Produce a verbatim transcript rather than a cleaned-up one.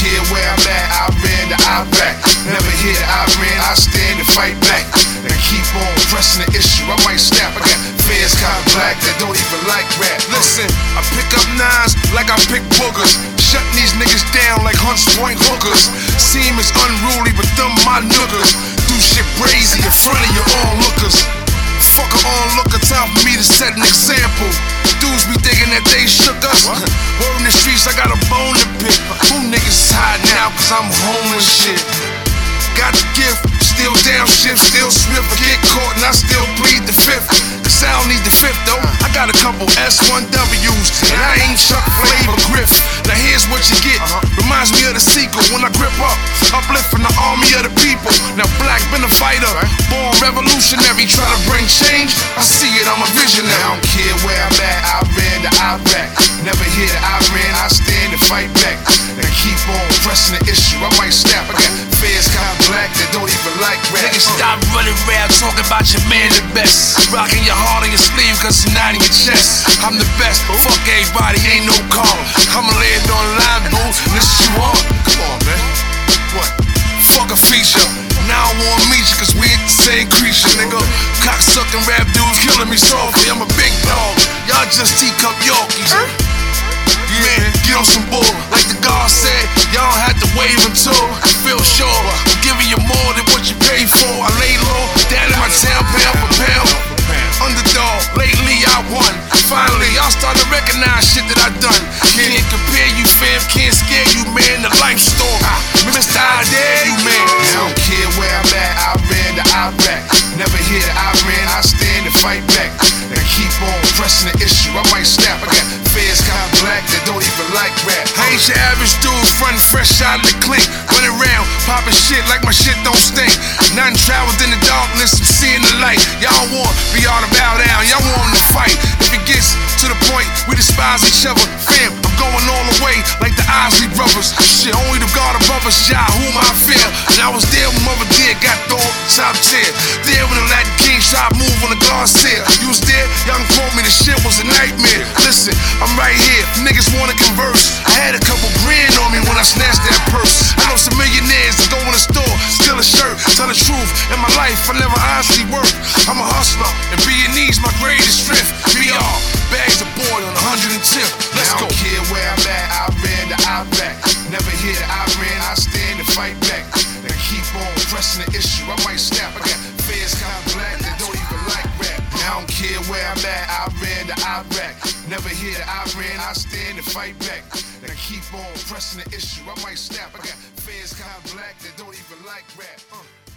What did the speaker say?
care where I'm at, I ran the Iraq. Never hear Iran, I stand and fight back. And keep on pressing the issue, I might snap. I got fans kinda black that don't even like rap. Listen, I pick up nines like I pick boogers. Shutting these niggas down like Hunts Point hookers. Seem as unruly, but them my noogers. Do shit brazy in front of your onlookers. Fuck a onlooker, time for me to set an example. Dudes be thinking that they shook us. What? Word in the streets, I got a bone to pick. Who niggas is hiding out cause I'm home and shit. Got the gift, still down shift, still swift. I get caught and I still plead the fifth. Cause I don't need the fifth though. I got a couple S one W's and I ain't Chuck Flavor Griff. Now here's what you get. Reminds me of the sequel when I grip up. Uplifting the army of the people. Now black been a fighter, born revolutionary, try to bring change. I see it, I'm a visionary. I don't care where I'm at, I ran the Iraq. Never hear the Iran, I stand and fight back. And keep on pressing the issue, I might snap. I got fans kinda black that don't even like rap. Niggas stop running around talking about your man the best. Rocking your heart on your sleeve cause it's not in your chest. I'm the best, fuck everybody, ain't no call. I'ma lay it on line, boo, this is you on. Come on, man. What? Fuck a feature. Now I wanna meet you cause we ain't the same creature, nigga. Cocksucking rap dudes killing me softly. I'm a big dog, y'all just teacup Yorkies. Yeah, get on some bull. Like the God said, y'all don't have to wave until I feel sure I'm giving you more than what you paid for. I lay low, down in my town, pound for pound. Underdog, lately I won. Finally, y'all starting to recognize shit that I done. Can't compare you, fam, can't scare you, man. The life story, Mister I dare you, man. I don't care where I'm at, I ran the Iraq. Never hear the Iran, I stand and fight back. And keep on pressing the issue, I might snap. I got fans kinda black that don't even like rap. I ain't your average dude, frontin' fresh out of the clink. Running around, popping shit like my shit don't stink. Nothing travels in the darkness, I'm seeing the light. Y'all want be all to bow down, y'all want them to fight. If it gets to the point we despise each other, fam, I'm going all the way like the Isley brothers. Shit, only the God above us, Jah, whom I fear. And I was there when Mother Dead got thrown top tier. There when the Latin King shot move on the Garcia. You was there, y'all can quote me, the shit was a nightmare. Listen, I'm right here, niggas wanna converse. I had a couple grand on me when I snatched that purse. I know some millionaires that go in the store, steal a shirt. Tell the truth, in my life I never honestly worked. I'm a hustler, and being needs my greatest strength. B R, bags of boy on one hundred tenth. Let's I go. don't care where I'm at, I ran the Iraq. Never hear the Iran, I stand and fight back. And keep on pressing the issue, I might snap. I got fans kinda black that don't even like rap. I don't care where I'm at, I ran the Iraq. Never hear the Iran, I stand and fight back. And keep on pressing the issue, I might snap. I got fans kinda black that don't even like rap. Uh.